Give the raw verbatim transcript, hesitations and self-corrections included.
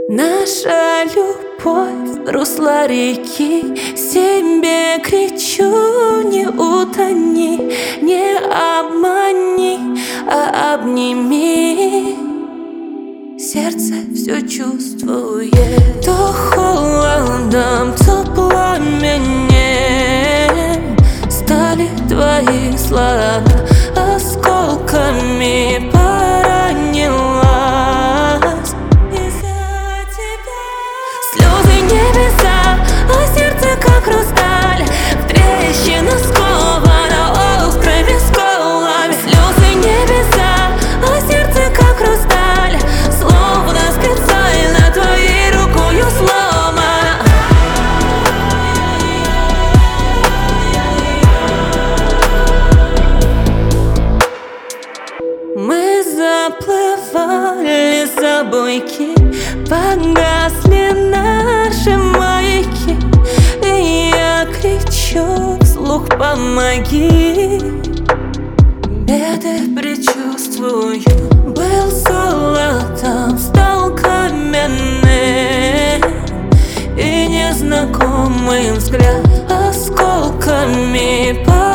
Наша любовь, русло реки, себе кричу: не утони, не обмани, а обними. Сердце все чувствует, то холодом, то пламенем стали твои слова, осколками поранилась из-за тебя. Слезы небеса, а сердце как хрусталь, в трещину сковано острыми сколами. Слезы небеса, а сердце как хрусталь, словно специально твоей рукою сломано. Мы заплывали за буйки, погасли наши маяки, и я кричу вслух: помоги. Беды предчувствую, был золотом, стал каменным, и незнакомый взгляд осколками